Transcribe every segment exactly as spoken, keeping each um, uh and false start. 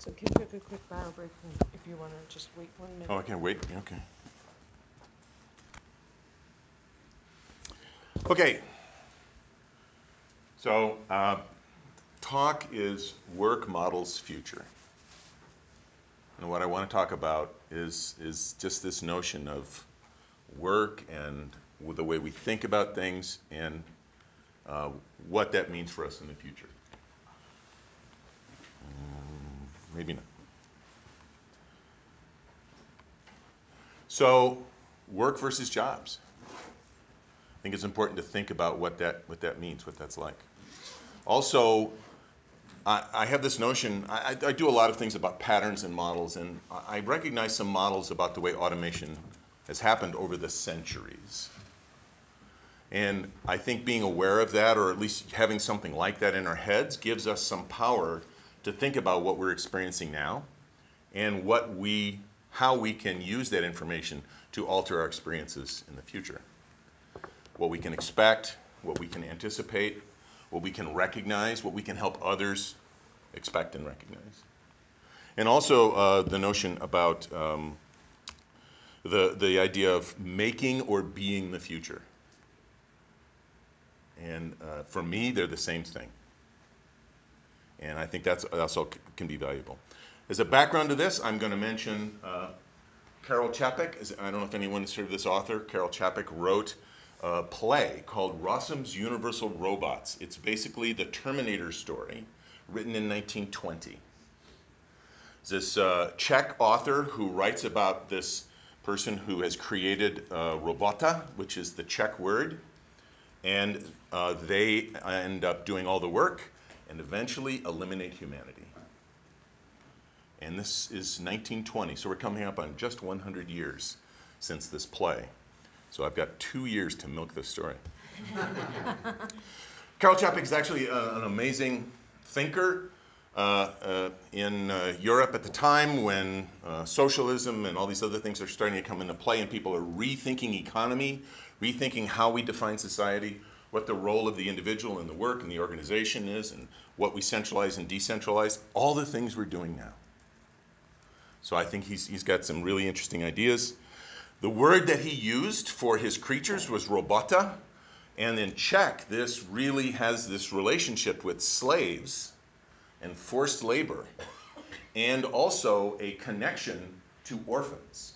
So can you take a quick bio break and if you want to just wait one minute? Oh, I can wait? Okay. Okay. So, uh, talk is work models future. And what I want to talk about is, is just this notion of work and the way we think about things and uh, what that means for us in the future. Um, maybe not. So, work versus jobs. I think it's important to think about what that, what that means, what that's like. Also, I, I have this notion, I, I do a lot of things about patterns and models, and I recognize some models about the way automation has happened over the centuries. And I think being aware of that, or at least having something like that in our heads, gives us some power to think about what we're experiencing now and what we, how we can use that information to alter our experiences in the future. What we can expect, what we can anticipate, what we can recognize, what we can help others expect and recognize. And also uh, the notion about um, the, the idea of making or being the future. And uh, for me, they're the same thing. And I think that's also can be valuable. As a background to this, I'm going to mention uh, Karel Čapek. I don't know if anyone's heard of this author. Karel Čapek wrote a play called Rossum's Universal Robots. It's basically the Terminator story, written in nineteen twenty. This uh, Czech author who writes about this person who has created uh, robota, which is the Czech word, and uh, they end up doing all the work and eventually eliminate humanity. And this is nineteen twenty, so we're coming up on just one hundred years since this play. So I've got two years to milk this story. Karel Čapek is actually a, an amazing thinker uh, uh, in uh, Europe at the time when uh, socialism and all these other things are starting to come into play and people are rethinking economy, rethinking how we define society, what the role of the individual in the work and the organization is, and what we centralize and decentralize, all the things we're doing now. So I think he's, he's got some really interesting ideas. The word that he used for his creatures was robota, and in Czech, this really has this relationship with slaves and forced labor, and also a connection to orphans.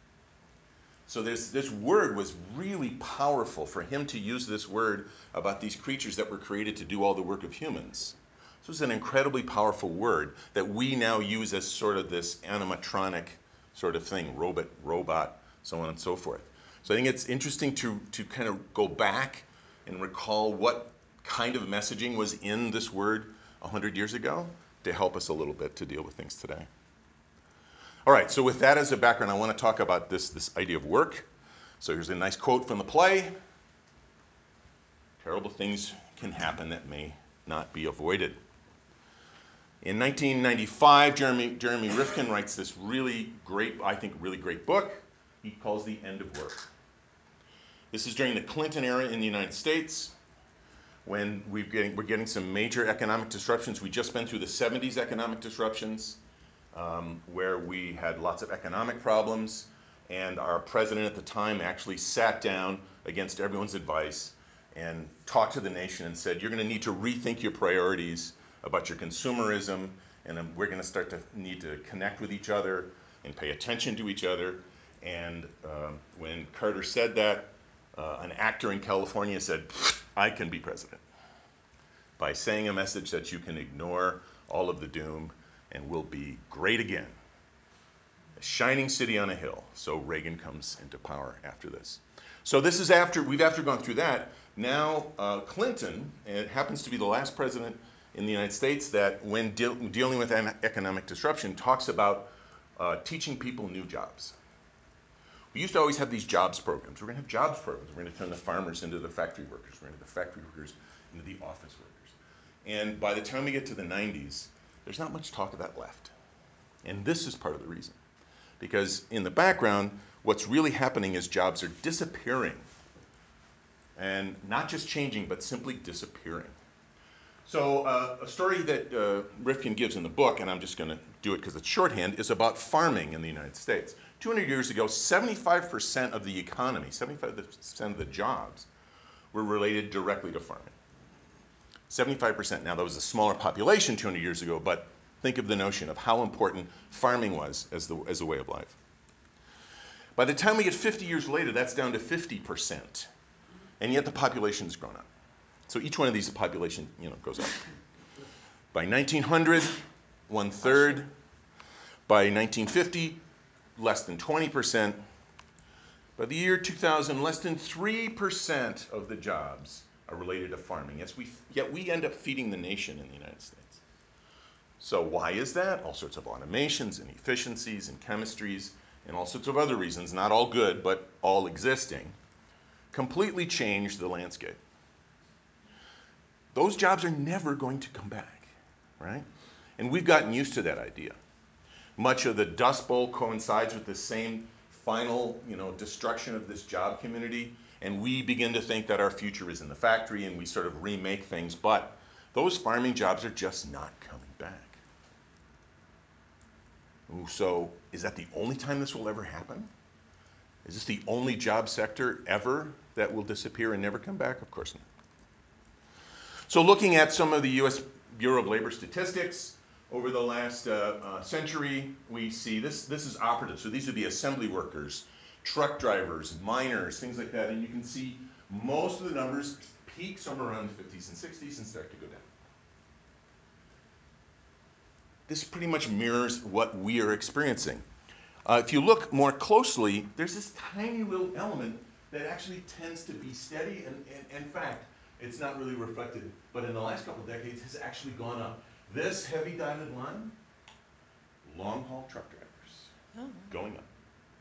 So this, this word was really powerful for him to use this word about these creatures that were created to do all the work of humans. This was an incredibly powerful word that we now use as sort of this animatronic sort of thing, robot, robot, so on and so forth. So I think it's interesting to, to kind of go back and recall what kind of messaging was in this word one hundred years ago to help us a little bit to deal with things today. All right, so with that as a background, I want to talk about this, this idea of work. So here's a nice quote from the play. Terrible things can happen that may not be avoided. In nineteen ninety-five, Jeremy, Jeremy Rifkin writes this really great, I think really great book he calls The End of Work. This is during the Clinton era in the United States when we've getting, we're getting some major economic disruptions. We've just been through the seventies economic disruptions um, where we had lots of economic problems, and our president at the time actually sat down against everyone's advice and talked to the nation and said, you're going to need to rethink your priorities about your consumerism, and then we're going to start to need to connect with each other and pay attention to each other. And um, when Carter said that, uh, an actor in California said, I can be president by saying a message that you can ignore all of the doom and we'll be great again. A shining city on a hill. So Reagan comes into power after this. So this is after, we've after gone through that. Now uh, Clinton, and it happens to be the last president in the United States that when de dealing with economic disruption talks about uh, teaching people new jobs. We used to always have these jobs programs. We're going to have jobs programs. We're going to turn the farmers into the factory workers. We're going to turn the factory workers into the office workers. And by the time we get to the nineties, there's not much talk of that left. And this is part of the reason. Because in the background, what's really happening is jobs are disappearing. And not just changing, but simply disappearing. So uh, a story that uh, Rifkin gives in the book, and I'm just going to do it because it's shorthand, is about farming in the United States. two hundred years ago, seventy-five percent of the economy, seventy-five percent of the jobs were related directly to farming. seventy-five percent. Now, that was a smaller population two hundred years ago, but think of the notion of how important farming was as, the, as a way of life. By the time we get fifty years later, that's down to fifty percent. And yet the population has grown up. So each one of these population, you know, goes up. By nineteen hundred, one third. By nineteen fifty, less than twenty percent. By the year two thousand, less than three percent of the jobs are related to farming. Yes, we, yet we end up feeding the nation in the United States. So why is that? All sorts of automations and efficiencies and chemistries and all sorts of other reasons, not all good, but all existing, completely changed the landscape. Those jobs are never going to come back, right? And we've gotten used to that idea. Much of the Dust Bowl coincides with the same final, you know, destruction of this job community, and we begin to think that our future is in the factory, and we sort of remake things, but those farming jobs are just not coming back. Ooh, so is that the only time this will ever happen? Is this the only job sector ever that will disappear and never come back? Of course not. So looking at some of the U S Bureau of Labor statistics over the last uh, uh, century, we see this, this is operative. So these would be assembly workers, truck drivers, miners, things like that. And you can see most of the numbers peak somewhere around the fifties and sixties and start to go down. This pretty much mirrors what we are experiencing. Uh, if you look more closely, there's this tiny little element that actually tends to be steady, and, and in fact, it's not really reflected, but in the last couple of decades has actually gone up. This heavy dotted line, long haul truck drivers, Oh. going up.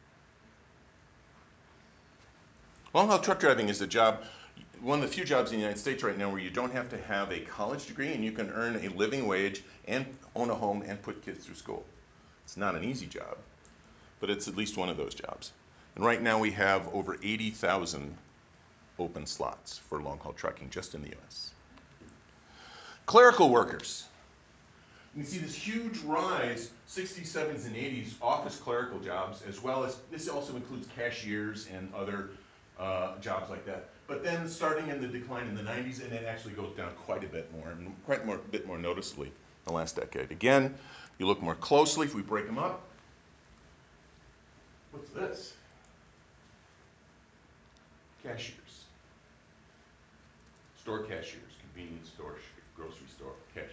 Long haul truck driving is a job, one of the few jobs in the United States right now where you don't have to have a college degree and you can earn a living wage and own a home and put kids through school. It's not an easy job, but it's at least one of those jobs. And right now we have over eighty thousand open slots for long-haul trucking just in the U S. Clerical workers. You can see this huge rise, sixties, seventies, and eighties, office clerical jobs, as well as, this also includes cashiers and other uh, jobs like that. But then starting in the decline in the nineties, and it actually goes down quite a bit more, and quite more, a bit more noticeably in the last decade. Again, you look more closely, if we break them up, what's this? Cashiers. Store cashiers, convenience store, grocery store cashiers.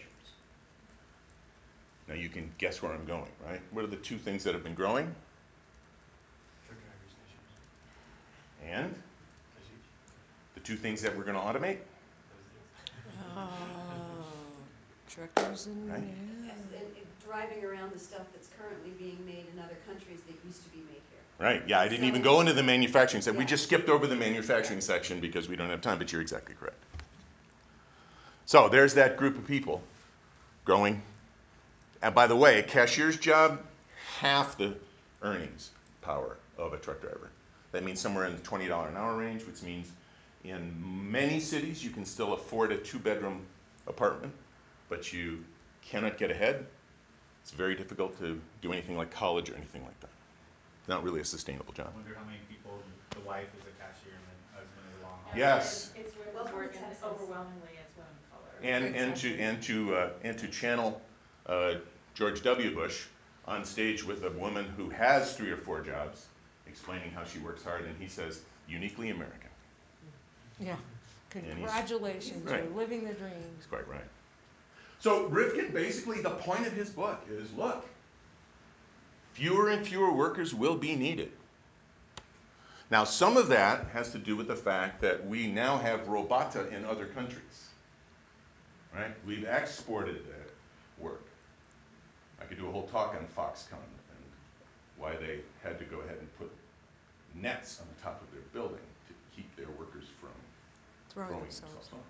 Now you can guess where I'm going, right? What are the two things that have been growing? Truck drivers, cashiers, And cashiers. the two things that we're going to automate? Oh, truckers and, Right. yeah. Yes, and, and driving around the stuff that's currently being made in other countries that used to be made here. Right, yeah, I didn't even go into the manufacturing section. We Yeah. just skipped over the manufacturing section because we don't have time, but you're exactly correct. So there's that group of people growing. And by the way, a cashier's job, half the earnings power of a truck driver. That means somewhere in the twenty dollars an hour range, which means in many cities you can still afford a two-bedroom apartment, but you cannot get ahead. It's very difficult to do anything like college or anything like that. Not really a sustainable job. I wonder how many people, the wife is a cashier and the husband is a long haul. Yes. It's women's Welcome work to and Texas. overwhelmingly it's women of color. And, and to, and to, uh, and to channel uh, George W. Bush on stage with a woman who has three or four jobs, explaining how she works hard, and he says, uniquely American. Yeah. he's- Congratulations, Right. you're living the dream. He's quite right. So Rifkin, basically the point of his book is, look, fewer and fewer workers will be needed. Now, some of that has to do with the fact that we now have robota in other countries, right? We've exported the work. I could do a whole talk on Foxconn and why they had to go ahead and put nets on the top of their building to keep their workers from Throwing throwing themselves. themselves off.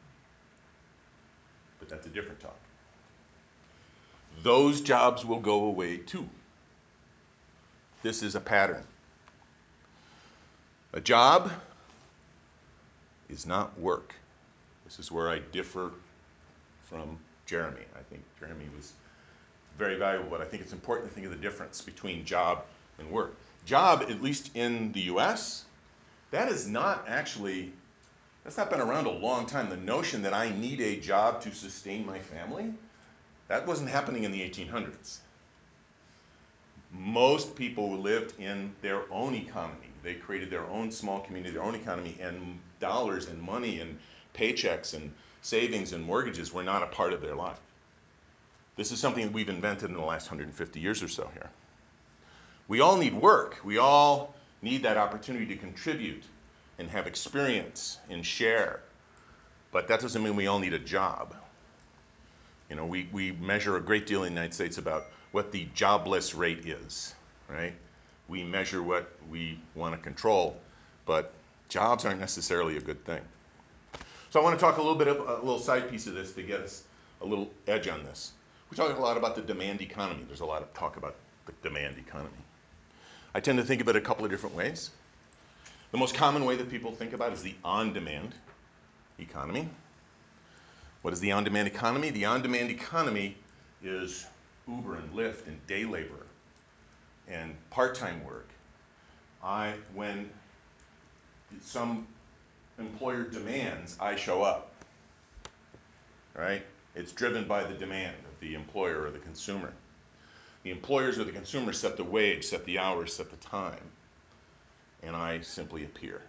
But that's a different talk. Those jobs will go away too. This is a pattern. A job is not work. This is where I differ from Jeremy. I think Jeremy was very valuable, but I think it's important to think of the difference between job and work. Job, at least in the U S, that is not actually, that's not been around a long time. The notion that I need a job to sustain my family, that wasn't happening in the eighteen hundreds. Most people lived in their own economy. They created their own small community, their own economy, and dollars and money and paychecks and savings and mortgages were not a part of their life. This is something that we've invented in the last one hundred fifty years or so here. We all need work. We all need that opportunity to contribute and have experience and share. But that doesn't mean we all need a job. You know, we, we measure a great deal in the United States about what the jobless rate is, right? We measure what we want to control, but jobs aren't necessarily a good thing. So I want to talk a little bit of a little side piece of this to get us a little edge on this. We talk a lot about the demand economy. There's a lot of talk about the demand economy. I tend to think of it a couple of different ways. The most common way that people think about is the on-demand economy. What is the on-demand economy? The on-demand economy is Uber and Lyft and day labor and part-time work. I, when some employer demands, I show up, right? It's driven by the demand of the employer or the consumer. The employers or the consumers set the wage, set the hours, set the time, and I simply appear.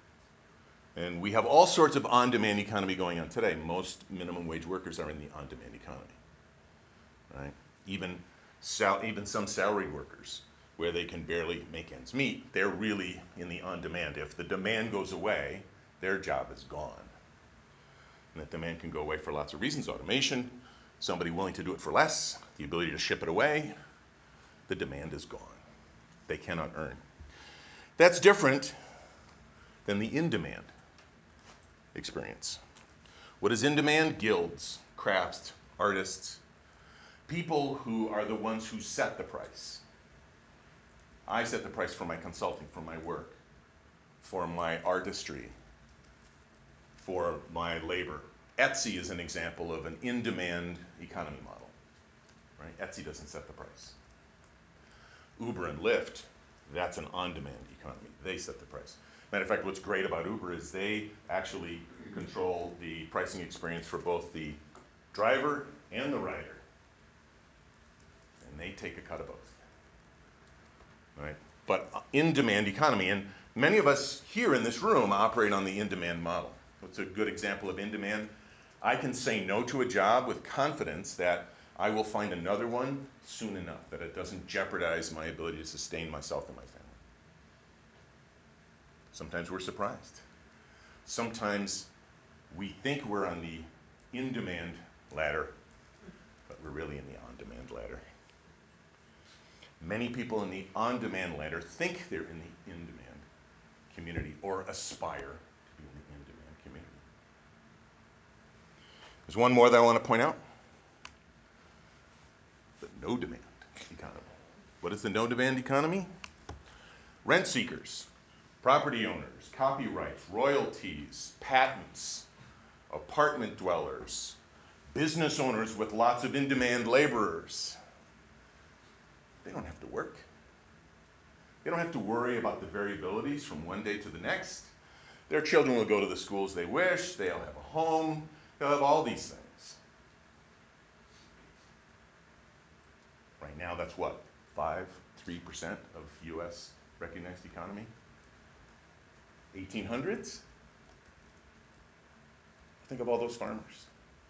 And we have all sorts of on-demand economy going on today. Most minimum wage workers are in the on-demand economy, right? Even, sal even some salaried workers, where they can barely make ends meet, they're really in the on-demand. If the demand goes away, their job is gone. And that demand can go away for lots of reasons. Automation, somebody willing to do it for less, the ability to ship it away, the demand is gone. They cannot earn. That's different than the in-demand experience. What is in demand? Guilds, crafts, artists, people who are the ones who set the price. I set the price for my consulting, for my work, for my artistry, for my labor. Etsy is an example of an in-demand economy model, right? Etsy doesn't set the price. Uber and Lyft, that's an on-demand economy. They set the price. Matter of fact, what's great about Uber is they actually control the pricing experience for both the driver and the rider. And they take a cut of both, right? But in-demand economy, and many of us here in this room operate on the in-demand model. What's a good example of in-demand? I can say no to a job with confidence that I will find another one soon enough, that it doesn't jeopardize my ability to sustain myself and my family. Sometimes we're surprised. Sometimes we think we're on the in-demand ladder, but we're really in the on-demand ladder. Many people in the on-demand ladder think they're in the in-demand community or aspire to be in the in-demand community. There's one more that I want to point out. The no-demand economy. What is the no-demand economy? Rent seekers, property owners, copyrights, royalties, patents, apartment dwellers, business owners with lots of in-demand laborers. They don't have to work. They don't have to worry about the variabilities from one day to the next. Their children will go to the schools they wish. They'll have a home. They'll have all these things. Right now, that's what, five, three percent of U S recognized economy? eighteen hundreds? Think of all those farmers.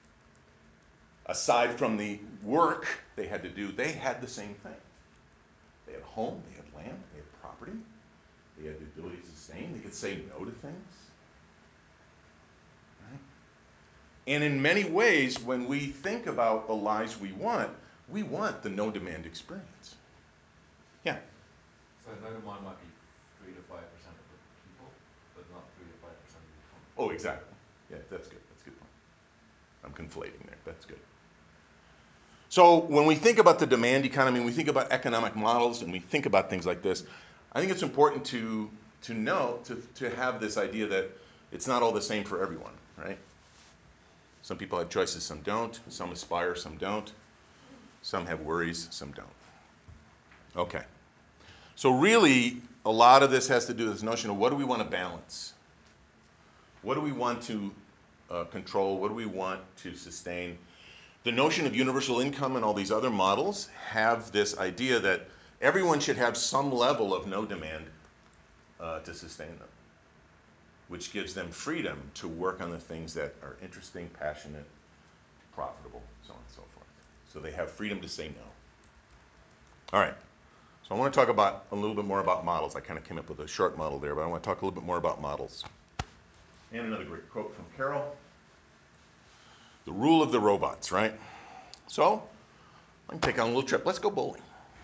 Aside from the work they had to do, they had the same thing. They had a home, they had land, they had property, they had the ability to sustain, they could say no to things. Right? And in many ways, when we think about the lives we want, we want the no-demand experience. Yeah? So no demand might be three to five percent of the people, but not three to five percent of the economy. Oh, exactly. Yeah, that's good. That's a good point. I'm conflating there. That's good. So when we think about the demand economy, we think about economic models, and we think about things like this, I think it's important to, to know, to, to have this idea that it's not all the same for everyone, right? Some people have choices, some don't. Some aspire, some don't. Some have worries, some don't. Okay. So really, a lot of this has to do with this notion of what do we want to balance? What do we want to uh, control? What do we want to sustain? The notion of universal income and all these other models have this idea that everyone should have some level of no demand uh, to sustain them, which gives them freedom to work on the things that are interesting, passionate, profitable, so on and so forth. So they have freedom to say no. All right. So I want to talk about a little bit more about models. I kind of came up with a short model there, but I want to talk a little bit more about models. And another great quote from Carol. The rule of the robots, right? So, I can take on a little trip. Let's go bowling.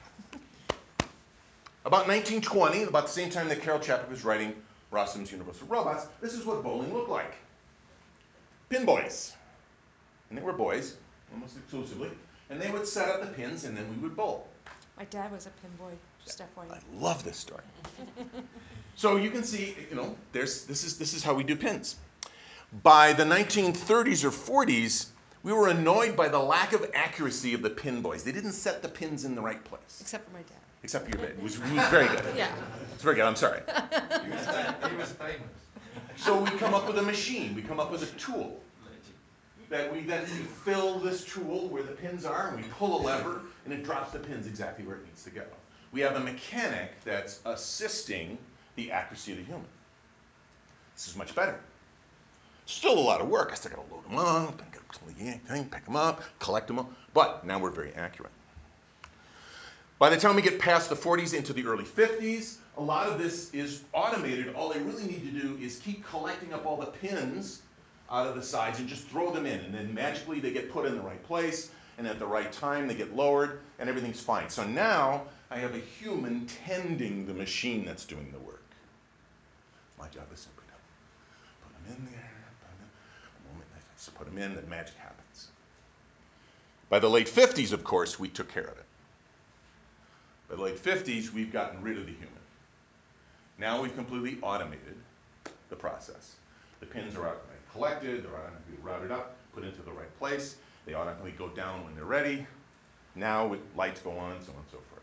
About nineteen twenty, about the same time that Carol Chapek was writing Rossum's Universal Robots, this is what bowling looked like. Pin boys. And they were boys, almost exclusively. And they would set up the pins, and then we would bowl. My dad was a pin boy, just F Y I. I love this story. So you can see, you know, there's, this is, this is how we do pins. By the nineteen thirties or forties, we were annoyed by the lack of accuracy of the pin boys. They didn't set the pins in the right place. Except for my dad. Except for your dad. It was, it was very good. Yeah. It's very good, I'm sorry. He was, ti- he was famous. So we come up with a machine. We come up with a tool. That we then we fill this tool where the pins are, and we pull a lever, and it drops the pins exactly where it needs to go. We have a mechanic that's assisting the accuracy of the human. This is much better. Still a lot of work. I still got to load them up, and pick them up, collect them up. But now we're very accurate. By the time we get past the forties into the early fifties, a lot of this is automated. All they really need to do is keep collecting up all the pins out of the sides and just throw them in, and then magically they get put in the right place, and at the right time they get lowered, and everything's fine. So now I have a human tending the machine that's doing the work. My job is simply to put them in there, put them in, a moment, I just put them in, then magic happens. By the late fifties, of course, we took care of it. By the late fifties, we've gotten rid of the human. Now we've completely automated the process. The pins are automatically collected, they're automatically routed up, put into the right place. They automatically go down when they're ready. Now with lights go on, so on and so forth.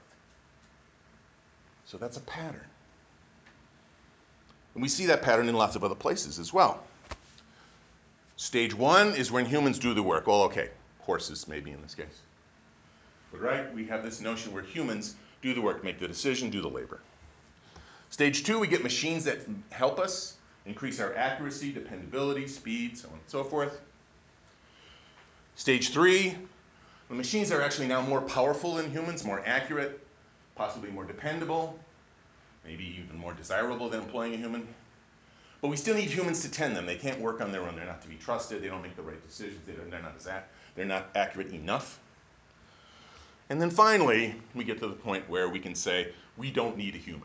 So that's a pattern. And we see that pattern in lots of other places as well. Stage one is when humans do the work. Well, okay, horses maybe in this case. But right, we have this notion where humans do the work, make the decision, do the labor. Stage two, we get machines that help us, increase our accuracy, dependability, speed, so on and so forth. Stage three, the machines are actually now more powerful than humans, more accurate, possibly more dependable, maybe even more desirable than employing a human. But we still need humans to tend them. They can't work on their own. They're not to be trusted. They don't make the right decisions. They don't, they're, not as ac- they're not accurate enough. And then finally, we get to the point where we can say, we don't need a human.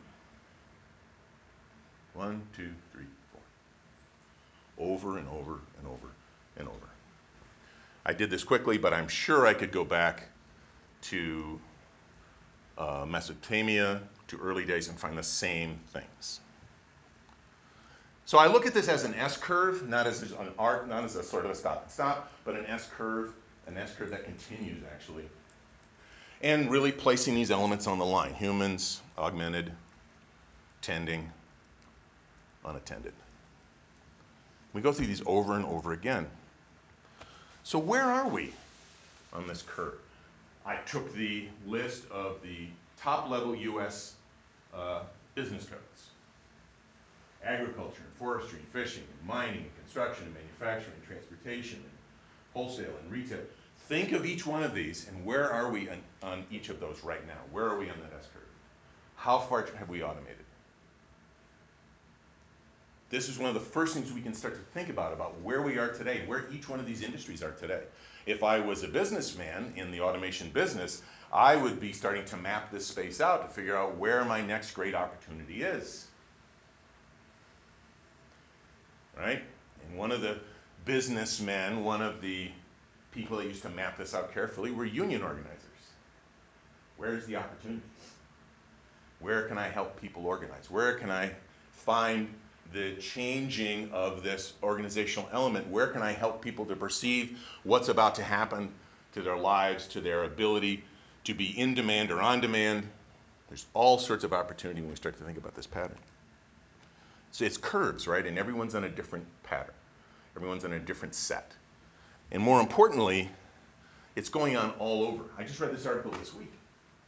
One, two, three, four. Over and over and over and over. I did this quickly, but I'm sure I could go back to uh, Mesopotamia, to early days, and find the same things. So I look at this as an S-curve, not as an arc, not as a sort of a stop and stop, but an S-curve, an S-curve that continues, actually. And really placing these elements on the line. Humans, augmented, tending, unattended. We go through these over and over again. So where are we on this curve? I took the list of the top-level U S uh, business codes. Agriculture, and forestry, and fishing, and mining, and construction, and manufacturing, and transportation, and wholesale, and retail. Think of each one of these, and where are we on, on each of those right now? Where are we on that S-curve? How far have we automated? This is one of the first things we can start to think about, about where we are today, where each one of these industries are today. If I was a businessman in the automation business, I would be starting to map this space out to figure out where my next great opportunity is. Right? And one of the businessmen, one of the people that used to map this out carefully were union organizers. Where's the opportunity? Where can I help people organize? Where can I find the changing of this organizational element. Where can I help people to perceive what's about to happen to their lives, to their ability to be in demand or on demand? There's all sorts of opportunity when we start to think about this pattern. So it's curves, right? And everyone's on a different pattern. Everyone's on a different set. And more importantly, it's going on all over. I just read this article this week.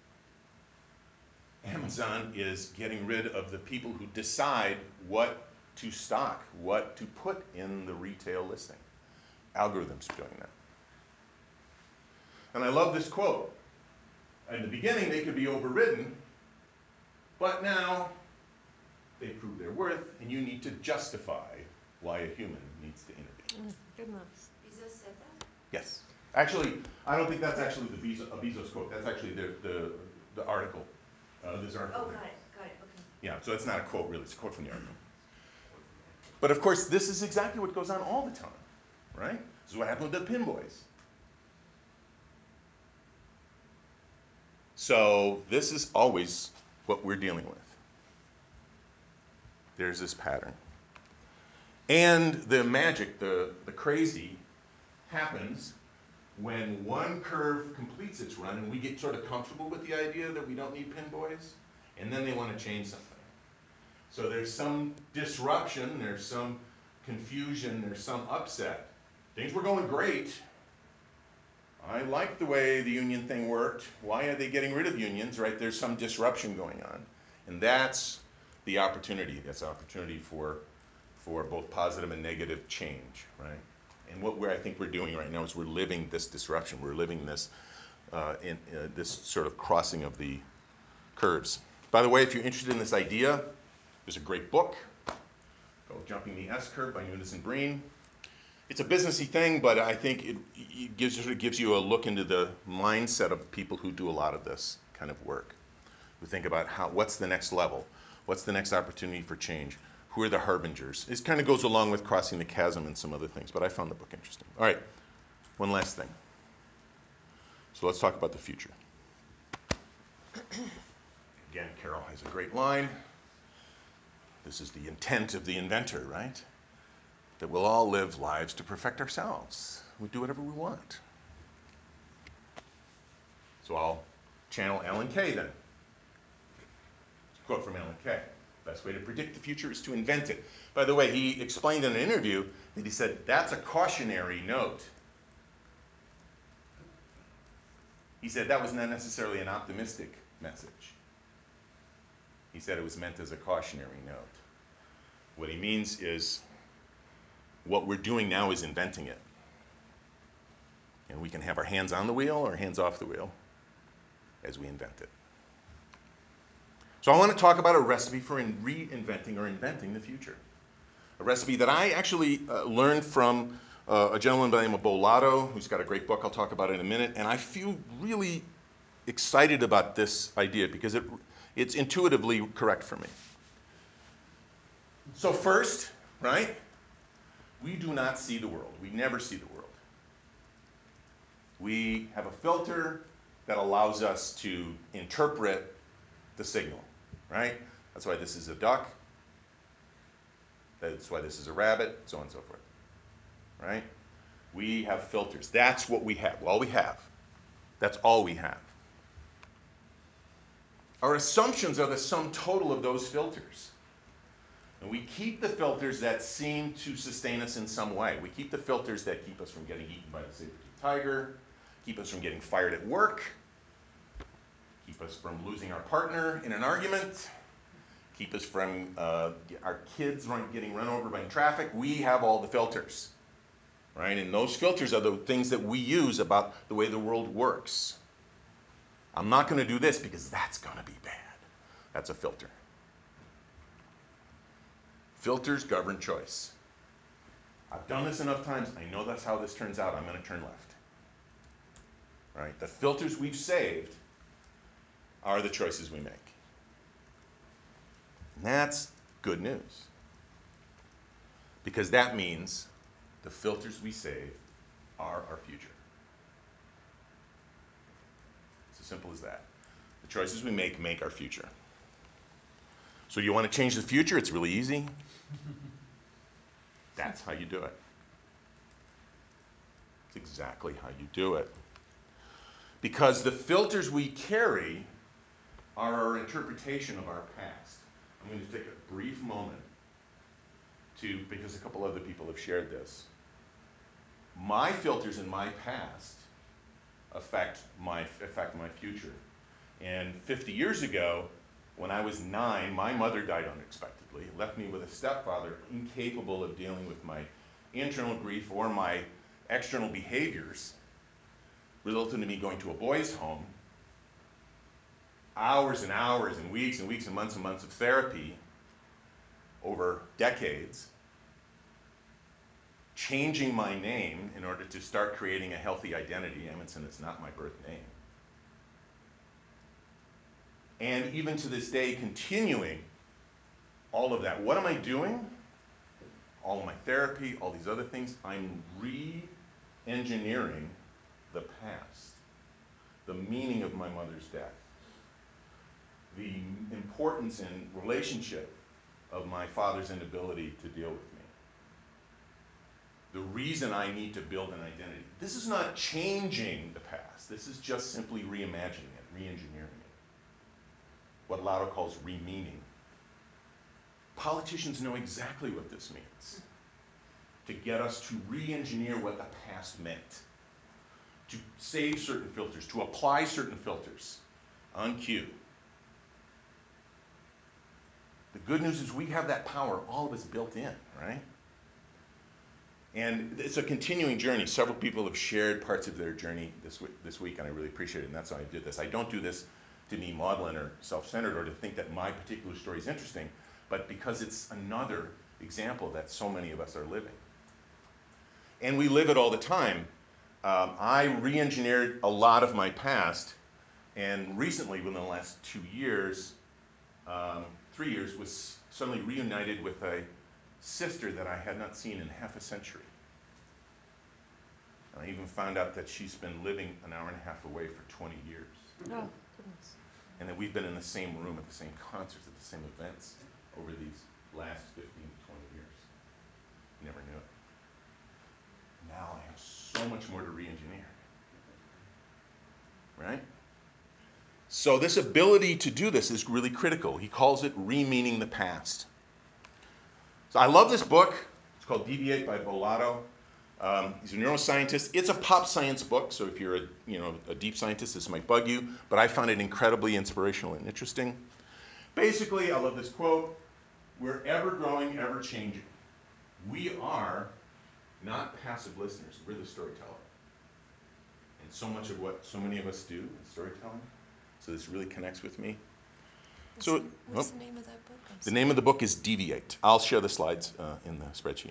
Amazon is getting rid of the people who decide what to stock, what to put in the retail listing. Algorithms are doing that. And I love this quote. In the beginning, they could be overridden, but now they prove their worth, and you need to justify why a human needs to intervene. Mm, Goodness. Bezos said that? Yes. Actually, I don't think that's actually the Bezos, a Bezos quote. That's actually the, the, the article, uh, this article. Oh, got it, got it, okay. Yeah, so it's not a quote really, it's a quote from the article. But of course, this is exactly what goes on all the time, right? This is what happened with the Pin Boys. So this is always what we're dealing with. There's this pattern. And the magic, the, the crazy, happens when one curve completes its run and we get sort of comfortable with the idea that we don't need Pin Boys, and then they want to change something. So there's some disruption, there's some confusion, there's some upset. Things were going great. I like the way the union thing worked. Why are they getting rid of unions, right? There's some disruption going on. And that's the opportunity. That's opportunity for, for both positive and negative change, right? And what we're, I think we're doing right now is we're living this disruption. We're living this, uh, in, uh, this sort of crossing of the curves. By the way, if you're interested in this idea, there's a great book called Jumping the S-Curve by Eunice and Breen. It's a businessy thing, but I think it, it gives, sort of gives you a look into the mindset of people who do a lot of this kind of work. Who think about how, what's the next level? What's the next opportunity for change? Who are the harbingers? It kind of goes along with crossing the chasm and some other things, but I found the book interesting. All right, one last thing. So let's talk about the future. Again, Carol has a great line. This is the intent of the inventor, right? That we'll all live lives to perfect ourselves. We do whatever we want. So I'll channel Alan Kay then. Quote from Alan Kay. Best way to predict the future is to invent it. By the way, he explained in an interview that he said, that's a cautionary note. He said that was not necessarily an optimistic message. He said it was meant as a cautionary note. What he means is, what we're doing now is inventing it. And we can have our hands on the wheel or hands off the wheel as we invent it. So I want to talk about a recipe for in reinventing or inventing the future. A recipe that I actually uh, learned from uh, a gentleman by the name of Bo Lotto, who's got a great book I'll talk about in a minute. And I feel really excited about this idea because it, it's intuitively correct for me. So first, right? We do not see the world. We never see the world. We have a filter that allows us to interpret the signal, right? That's why this is a duck. That's why this is a rabbit, so on and so forth, right? We have filters. That's what we have. All we have. That's all we have. Our assumptions are the sum total of those filters. And we keep the filters that seem to sustain us in some way. We keep the filters that keep us from getting eaten by the saber-toothed tiger, keep us from getting fired at work, keep us from losing our partner in an argument, keep us from uh, our kids run, getting run over by traffic. We have all the filters, right? And those filters are the things that we use about the way the world works. I'm not going to do this because that's going to be bad. That's a filter. Filters govern choice. I've done this enough times. I know that's how this turns out. I'm going to turn left. Right? The filters we've saved are the choices we make. And that's good news. Because that means the filters we save are our future. It's as simple as that. The choices we make make our future. So do you want to change the future? It's really easy. That's how you do it. It's exactly how you do it. Because the filters we carry are our interpretation of our past. I'm going to take a brief moment to, because a couple other people have shared this. My filters in my past affect my, affect my future. And fifty years ago, when I was nine, my mother died unexpectedly, left me with a stepfather incapable of dealing with my internal grief or my external behaviors, resulted in me going to a boys' home, hours and hours and weeks and weeks and months and months of therapy over decades, changing my name in order to start creating a healthy identity. Amundsen is not my birth name. And even to this day, continuing all of that. What am I doing? All of my therapy, all these other things, I'm re-engineering the past, the meaning of my mother's death, the importance and relationship of my father's inability to deal with me, the reason I need to build an identity. This is not changing the past. This is just simply reimagining it, re-engineering it. What Laudo calls re-meaning. Politicians know exactly what this means. To get us to re-engineer what the past meant. To save certain filters, to apply certain filters on cue. The good news is we have that power, all of us built in, right? And it's a continuing journey. Several people have shared parts of their journey this week, this week, and I really appreciate it, and that's why I did this. I don't do this to be maudlin or self-centered or to think that my particular story is interesting, but because it's another example that so many of us are living. And we live it all the time. Um, I re-engineered a lot of my past, and recently, within the last two years, um, three years, was suddenly reunited with a sister that I had not seen in half a century. And I even found out that she's been living an hour and a half away for twenty years. Oh, goodness. And that we've been in the same room at the same concerts, at the same events over these last fifteen to twenty years. Never knew it. Now I have so much more to re-engineer. Right? So this ability to do this is really critical. He calls it re-meaning the past. So I love this book. It's called Deviate by Bo Laudo. Um, he's a neuroscientist. It's a pop science book, so if you're a, you know, a deep scientist, this might bug you, but I found it incredibly inspirational and interesting. Basically, I love this quote, we're ever growing, ever changing. We are not passive listeners, we're the storyteller. And so much of what so many of us do is storytelling, so this really connects with me. What's So, the, what's oh, the name of that book? I'm the name of the book is Deviate. I'll share the slides uh, in the spreadsheet.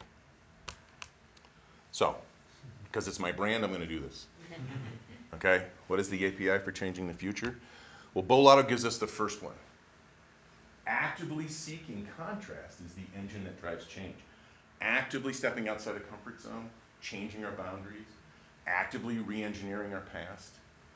So, because it's my brand, I'm going to do this. Okay? What is the A P I for changing the future? Well, Bo Laudo gives us the first one. Actively seeking contrast is the engine that drives change. Actively stepping outside a comfort zone, changing our boundaries, actively re-engineering our past.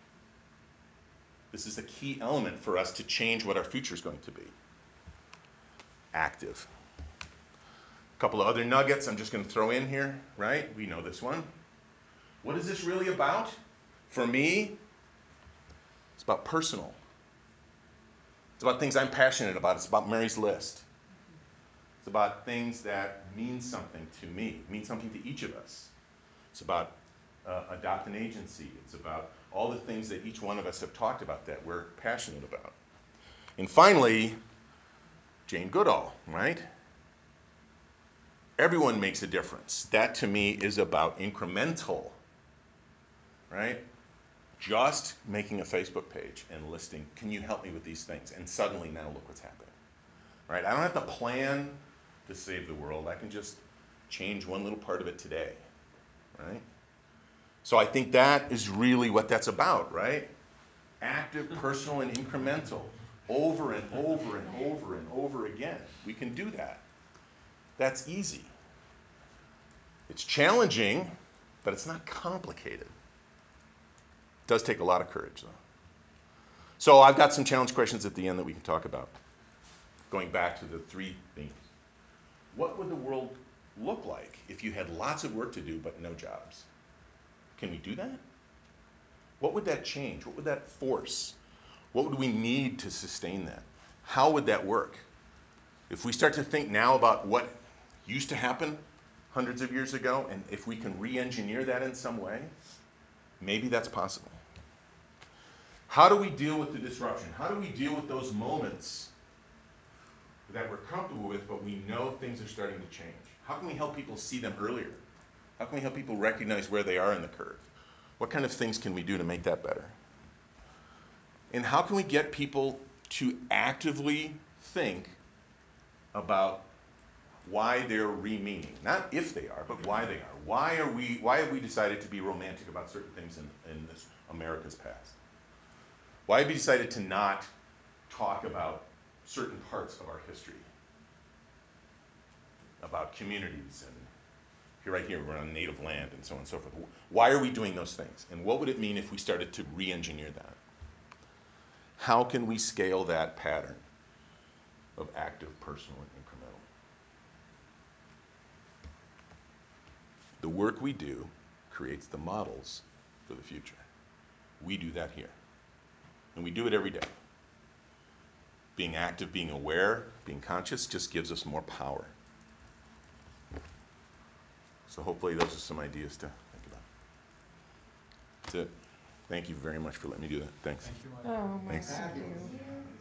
This is a key element for us to change what our future is going to be. Active. A couple of other nuggets I'm just going to throw in here, right? We know this one. What is this really about? For me, it's about personal. It's about things I'm passionate about. It's about Mary's List. It's about things that mean something to me, mean something to each of us. It's about uh, adopt an agency. It's about all the things that each one of us have talked about that we're passionate about. And finally, Jane Goodall, right? Everyone makes a difference. That to me is about incremental, right? Just making a Facebook page and listing, can you help me with these things? And suddenly now look what's happening, right? I don't have to plan to save the world. I can just change one little part of it today, right? So I think that is really what that's about, right? Active, personal, and incremental, over and over and over and over again. We can do that. That's easy. It's challenging, but it's not complicated. It does take a lot of courage, though. So I've got some challenge questions at the end that we can talk about. going back to the three themes. What would the world look like if you had lots of work to do but no jobs? Can we do that? What would that change? What would that force? What would we need to sustain that? How would that work? If we start to think now about what used to happen hundreds of years ago, and if we can re-engineer that in some way, maybe that's possible. How do we deal with the disruption? How do we deal with those moments that we're comfortable with, but we know things are starting to change? How can we help people see them earlier? How can we help people recognize where they are in the curve? What kind of things can we do to make that better? And how can we get people to actively think about why they're re-meaning? Not if they are, but why they are. Why are we, why have we decided to be romantic about certain things in, in this America's past? Why have we decided to not talk about certain parts of our history? About communities, and here, right here, we're on native land and so on and so forth. Why are we doing those things? And what would it mean if we started to re-engineer that? How can we scale that pattern of active, personal, and incremental? The work we do creates the models for the future. We do that here. And we do it every day. Being active, being aware, being conscious just gives us more power. So hopefully those are some ideas to think about. That's it. Thank you very much for letting me do that. Thanks. Thank you, Mike. Oh, my, Thanks. thank you.